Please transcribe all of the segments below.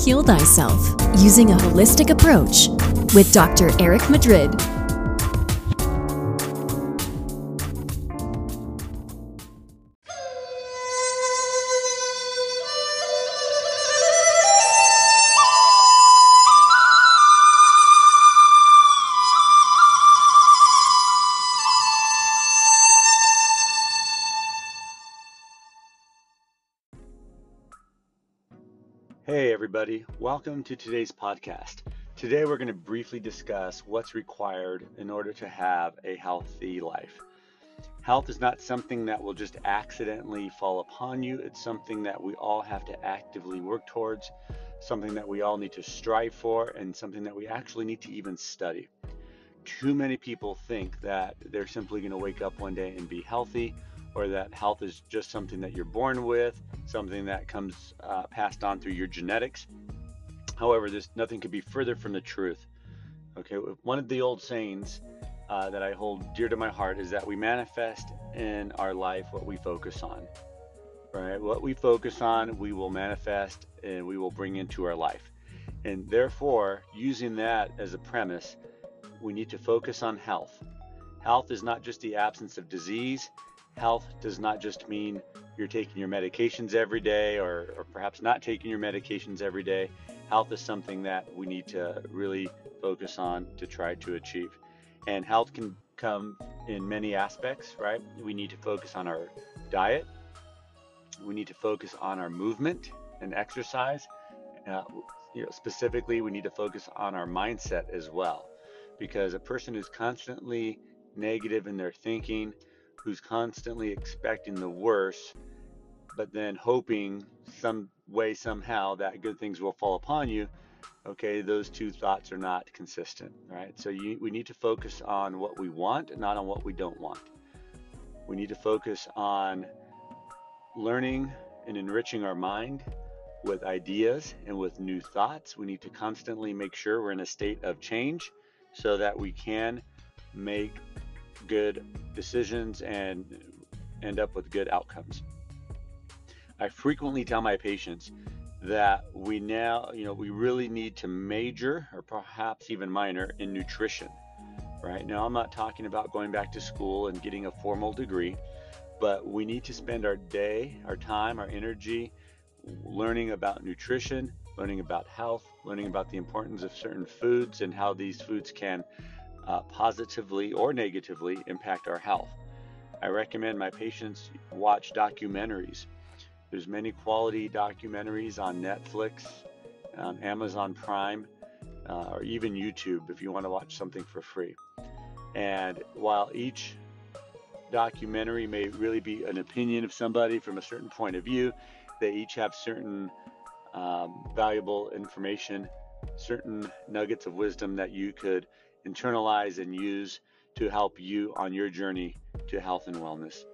Heal Thyself Using a Holistic Approach with Dr. Eric Madrid. Hey everybody, welcome to today's podcast. Today we're going to briefly discuss what's required in order to have a healthy life. Health is not something that will just accidentally fall upon you. It's something that we all have to actively work towards, something that we all need to strive for, and something that we actually need to even study. Too many people think that they're simply going to wake up one day and be healthy, or that health is just something that you're born with, something that comes passed on through your genetics. However, nothing could be further from the truth. Okay, one of the old sayings that I hold dear to my heart is that we manifest in our life what we focus on. Right? What we focus on, we will manifest and we will bring into our life. And therefore, using that as a premise, we need to focus on health. Health is not just the absence of disease. Health does not just mean you're taking your medications every day or perhaps not taking your medications every day. Health is something that we need to really focus on to try to achieve. And health can come in many aspects, right? We need to focus on our diet. We need to focus on our movement and exercise. Specifically, we need to focus on our mindset as well. Because a person who's constantly negative in their thinking, who's constantly expecting the worst, but then hoping some way, somehow, that good things will fall upon you, okay, those two thoughts are not consistent, right? So we need to focus on what we want, not on what we don't want. We need to focus on learning and enriching our mind with ideas and with new thoughts. We need to constantly make sure we're in a state of change so that we can make good decisions and end up with good outcomes. I frequently tell my patients that we really need to major or perhaps even minor in nutrition. Right now, I'm not talking about going back to school and getting a formal degree, but we need to spend our day, our time, our energy learning about nutrition, learning about health, learning about the importance of certain foods and how these foods can positively or negatively impact our health. I recommend my patients watch documentaries. There's many quality documentaries on Netflix, on Amazon Prime, or even YouTube if you want to watch something for free. And while each documentary may really be an opinion of somebody from a certain point of view, they each have certain valuable information, certain nuggets of wisdom that you could internalize and use to help you on your journey to health and wellness.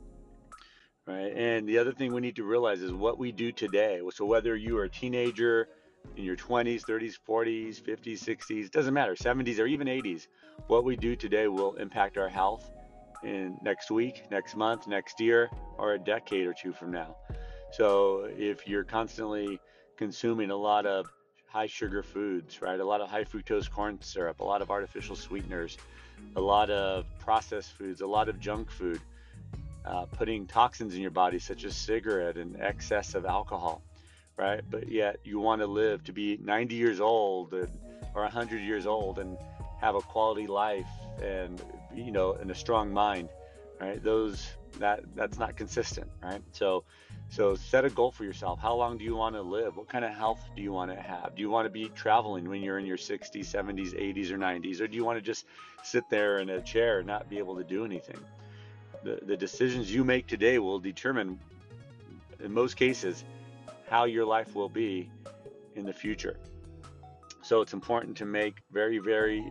Right? And the other thing we need to realize is what we do today. So whether you are a teenager in your 20s, 30s, 40s, 50s, 60s, doesn't matter, 70s or even 80s, what we do today will impact our health in next week, next month, next year, or a decade or two from now. So if you're constantly consuming a lot of high sugar foods, right? A lot of high fructose corn syrup, a lot of artificial sweeteners, a lot of processed foods, a lot of junk food, putting toxins in your body such as cigarette and excess of alcohol, right? But yet you want to live to be 90 years old or 100 years old and have a quality life and, and a strong mind, right? That's not consistent, right? So set a goal for yourself. How long do you want to live? What kind of health do you want to have? Do you want to be traveling when you're in your 60s, 70s, 80s, or 90s? Or do you want to just sit there in a chair and not be able to do anything? The decisions you make today will determine, in most cases, how your life will be in the future. So it's important to make very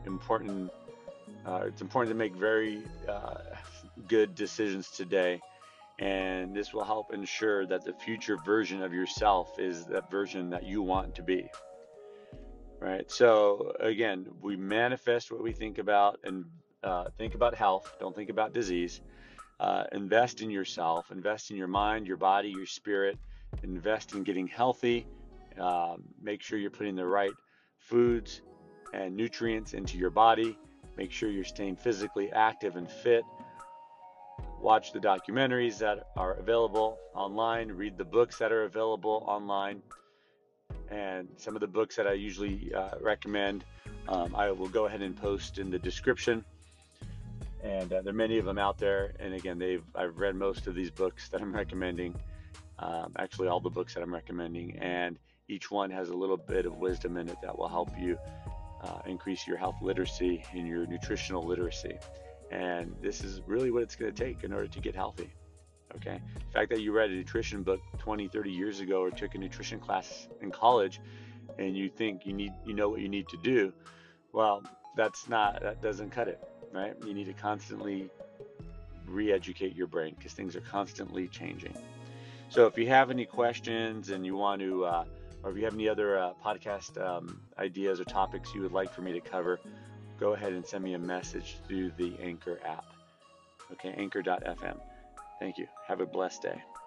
good decisions today. And this will help ensure that the future version of yourself is that version that you want to be. Right? So again, we manifest what we think about, and think about health. Don't think about disease. Invest in yourself. Invest in your mind, your body, your spirit. Invest in getting healthy. Make sure you're putting the right foods and nutrients into your body. Make sure you're staying physically active and fit. Watch the documentaries that are available online. Read the books that are available online. And some of the books that I usually recommend, I will go ahead and post in the description. And there are many of them out there. And again, I've read most of these books that I'm recommending. Actually, all the books that I'm recommending, and each one has a little bit of wisdom in it that will help you increase your health literacy and your nutritional literacy. And this is really what it's going to take in order to get healthy. Okay. The fact that you read a nutrition book 20, 30 years ago, or took a nutrition class in college, and you think you know what you need to do, well, that doesn't cut it, right? You need to constantly re-educate your brain because things are constantly changing. So if you have any questions and you want to, or if you have any other podcast ideas or topics you would like for me to cover, go ahead and send me a message through the Anchor app. Okay, anchor.fm. Thank you. Have a blessed day.